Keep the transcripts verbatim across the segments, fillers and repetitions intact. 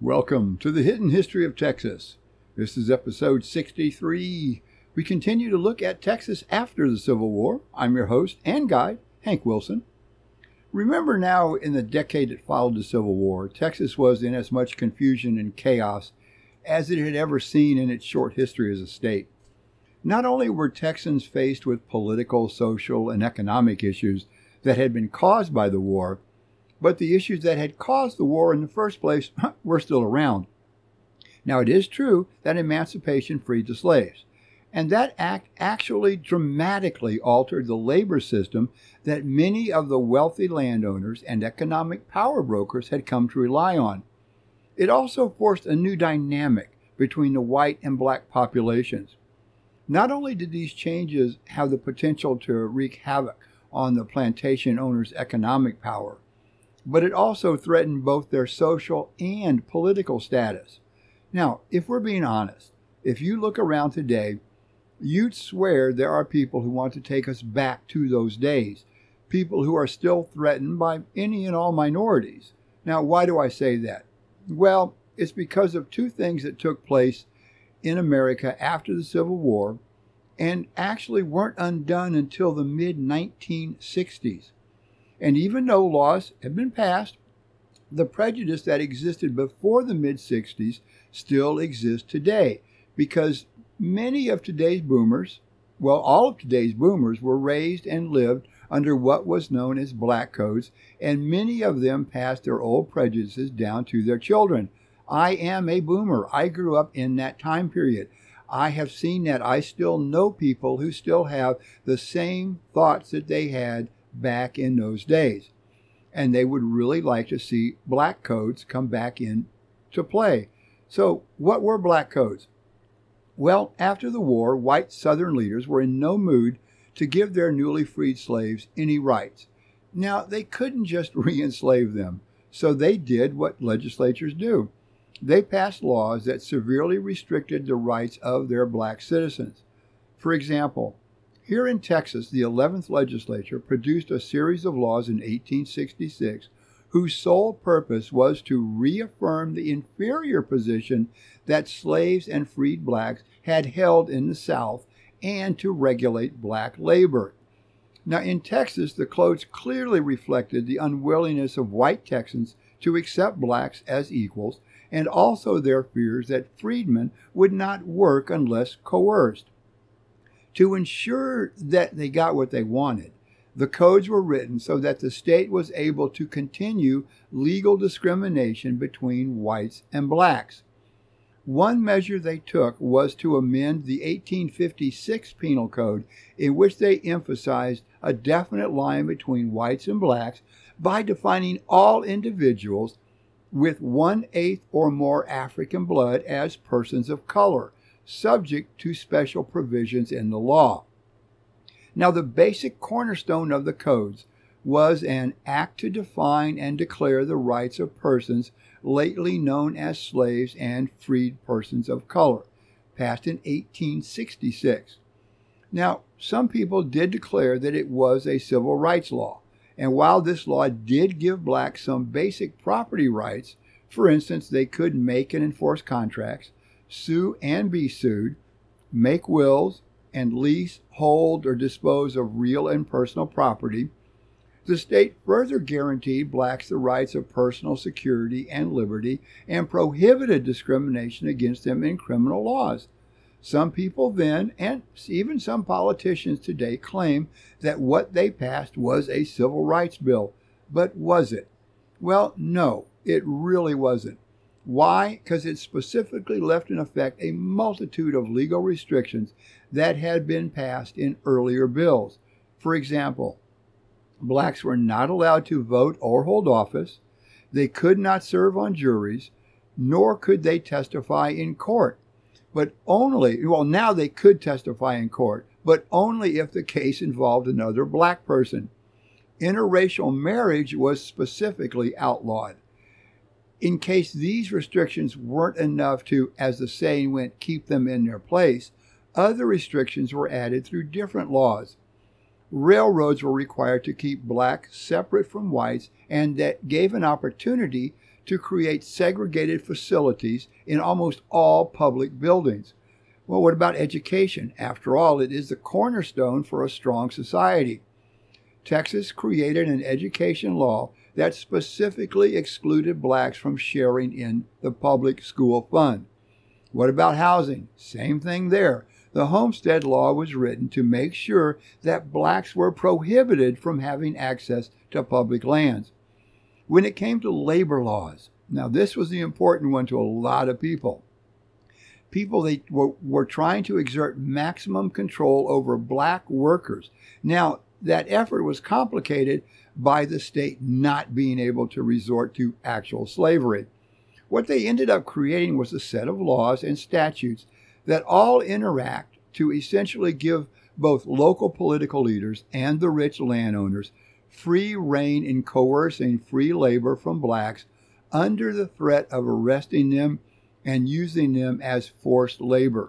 Welcome to the Hidden History of Texas. This is episode sixty-three. We continue to look at Texas after the Civil War. I'm your host and guide, Hank Wilson. Remember now, in the decade that followed the Civil War, Texas was in as much confusion and chaos as it had ever seen in its short history as a state. Not only were Texans faced with political, social, and economic issues that had been caused by the war, but the issues that had caused the war in the first place were still around. Now, it is true that emancipation freed the slaves, and that act actually dramatically altered the labor system that many of the wealthy landowners and economic power brokers had come to rely on. It also forced a new dynamic between the white and black populations. Not only did these changes have the potential to wreak havoc on the plantation owners' economic power, but it also threatened both their social and political status. Now, if we're being honest, if you look around today, you'd swear there are people who want to take us back to those days, people who are still threatened by any and all minorities. Now, why do I say that? Well, it's because of two things that took place in America after the Civil War and actually weren't undone until the mid nineteen sixties. And even though laws had been passed, the prejudice that existed before the mid sixties still exists today, because many of today's boomers, well, all of today's boomers were raised and lived under what was known as black codes, and many of them passed their old prejudices down to their children. I am a boomer. I grew up in that time period. I have seen that. I still know people who still have the same thoughts that they had back in those days. And they would really like to see black codes come back into play. So what were black codes? Well, after the war, white Southern leaders were in no mood to give their newly freed slaves any rights. Now, they couldn't just re-enslave them, so they did what legislatures do. They passed laws that severely restricted the rights of their black citizens. For example, here in Texas, the eleventh legislature produced a series of laws in eighteen sixty-six whose sole purpose was to reaffirm the inferior position that slaves and freed blacks had held in the South and to regulate black labor. Now, in Texas, the codes clearly reflected the unwillingness of white Texans to accept blacks as equals, and also their fears that freedmen would not work unless coerced. To ensure that they got what they wanted, the codes were written so that the state was able to continue legal discrimination between whites and blacks. One measure they took was to amend the eighteen fifty-six Penal Code, in which they emphasized a definite line between whites and blacks by defining all individuals with one-eighth or more African blood as persons of color, subject to special provisions in the law. Now, the basic cornerstone of the codes was an act to define and declare the rights of persons lately known as slaves and freed persons of color, passed in eighteen sixty-six. Now, some people did declare that it was a civil rights law, and while this law did give blacks some basic property rights, for instance, they could make and enforce contracts, sue and be sued, make wills, and lease, hold, or dispose of real and personal property, the state further guaranteed blacks the rights of personal security and liberty and prohibited discrimination against them in criminal laws. Some people then, and even some politicians today, claim that what they passed was a civil rights bill. But was it? Well, no, it really wasn't. Why? Because it specifically left in effect a multitude of legal restrictions that had been passed in earlier bills. For example, blacks were not allowed to vote or hold office, they could not serve on juries, nor could they testify in court. But only, well, now they could testify in court, but only if the case involved another black person. Interracial marriage was specifically outlawed. In case these restrictions weren't enough to, as the saying went, keep them in their place, other restrictions were added through different laws. Railroads were required to keep blacks separate from whites, and that gave an opportunity to create segregated facilities in almost all public buildings. Well, what about education? After all, it is the cornerstone for a strong society. Texas created an education law that specifically excluded blacks from sharing in the public school fund. What about housing? Same thing there. The Homestead Law was written to make sure that blacks were prohibited from having access to public lands. When it came to labor laws, now this was the important one to a lot of people. People they were, were trying to exert maximum control over black workers. Now, that effort was complicated by the state not being able to resort to actual slavery. What they ended up creating was a set of laws and statutes that all interact to essentially give both local political leaders and the rich landowners free rein in coercing free labor from blacks under the threat of arresting them and using them as forced labor.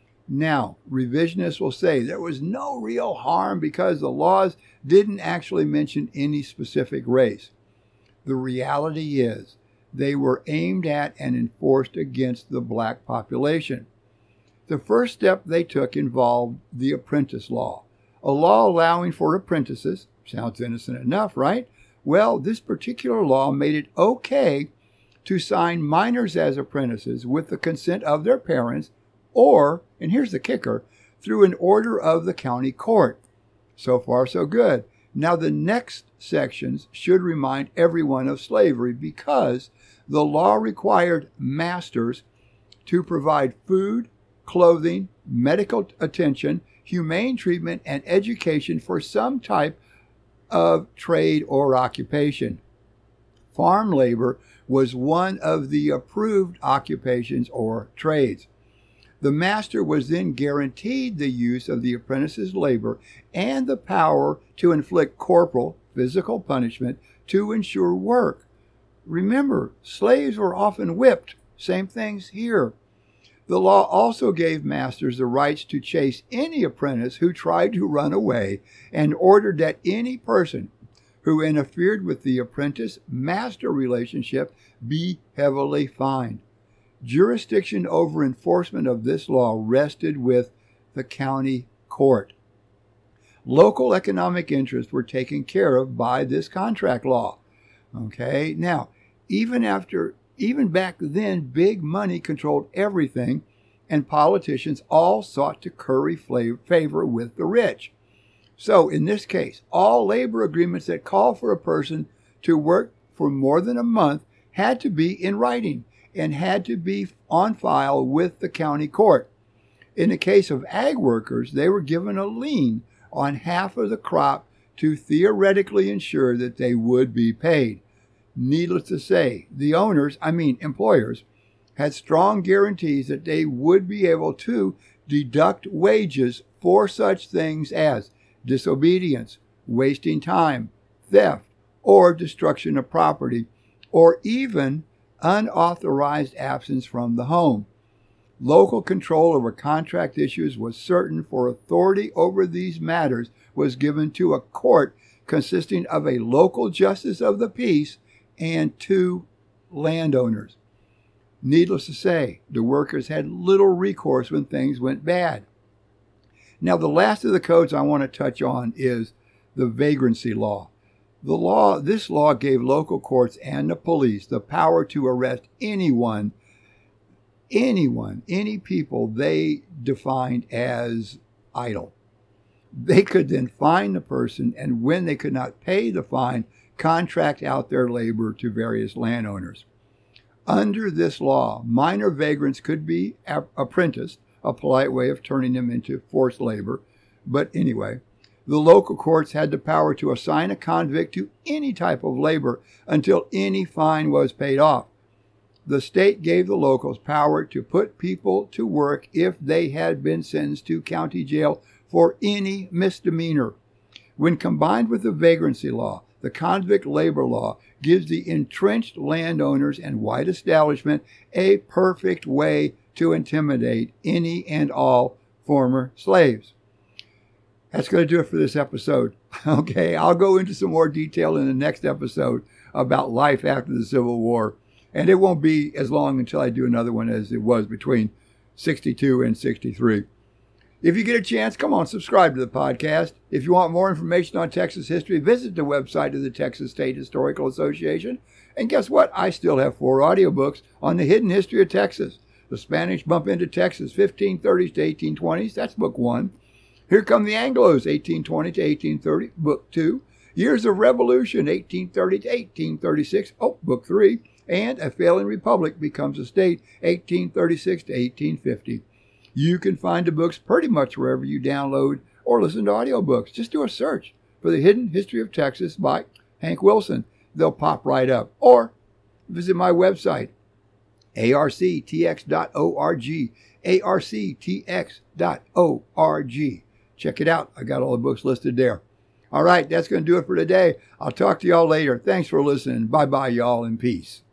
Now, revisionists will say there was no real harm because the laws didn't actually mention any specific race. The reality is they were aimed at and enforced against the black population. The first step they took involved the apprentice law, a law allowing for apprentices. Sounds innocent enough, right? Well, this particular law made it okay to sign minors as apprentices with the consent of their parents or, and here's the kicker, through an order of the county court. So far, so good. Now, the next sections should remind everyone of slavery because the law required masters to provide food, clothing, medical attention, humane treatment, and education for some type of trade or occupation. Farm labor was one of the approved occupations or trades. The master was then guaranteed the use of the apprentice's labor and the power to inflict corporal, physical punishment to ensure work. Remember, slaves were often whipped. Same things here. The law also gave masters the rights to chase any apprentice who tried to run away and ordered that any person who interfered with the apprentice-master relationship be heavily fined. Jurisdiction over enforcement of this law rested with the county court. Local economic interests were taken care of by this contract law. Okay, now, even after Even back then, big money controlled everything, and politicians all sought to curry favor with the rich. So, in this case, all labor agreements that call for a person to work for more than a month had to be in writing and had to be on file with the county court. In the case of ag workers, they were given a lien on half of the crop to theoretically ensure that they would be paid. Needless to say, the owners, I mean employers, had strong guarantees that they would be able to deduct wages for such things as disobedience, wasting time, theft, or destruction of property, or even unauthorized absence from the home. Local control over contract issues was certain, for authority over these matters was given to a court consisting of a local justice of the peace and two landowners. Needless to say, the workers had little recourse when things went bad. Now, the last of the codes I want to touch on is the vagrancy law. The law, this law gave local courts and the police the power to arrest anyone, anyone, any people they defined as idle. They could then fine the person, and when they could not pay the fine, contract out their labor to various landowners. Under this law, minor vagrants could be apprenticed, a polite way of turning them into forced labor. But anyway, the local courts had the power to assign a convict to any type of labor until any fine was paid off. The state gave the locals power to put people to work if they had been sentenced to county jail for any misdemeanor. When combined with the vagrancy law, the convict labor law gives the entrenched landowners and white establishment a perfect way to intimidate any and all former slaves. That's going to do it for this episode. Okay, I'll go into some more detail in the next episode about life after the Civil War. And it won't be as long until I do another one as it was between sixty-two and sixty-three. If you get a chance, come on, subscribe to the podcast. If you want more information on Texas history, visit the website of the Texas State Historical Association. And guess what? I still have four audiobooks on the hidden history of Texas. The Spanish Bump into Texas, fifteen thirties to eighteen twenties. That's book one. Here Come the Anglos, eighteen twenty to eighteen thirty. Book two. Years of Revolution, eighteen thirty to eighteen thirty-six. Oh, book three. And A Failing Republic Becomes a State, eighteen thirty-six to eighteen fifty. You can find the books pretty much wherever you download or listen to audiobooks. Just do a search for The Hidden History of Texas by Hank Wilson. They'll pop right up. Or visit my website, A R C T X dot org, A R C T X dot org. Check it out. I got all the books listed there. All right, that's going to do it for today. I'll talk to y'all later. Thanks for listening. Bye-bye, y'all, and peace.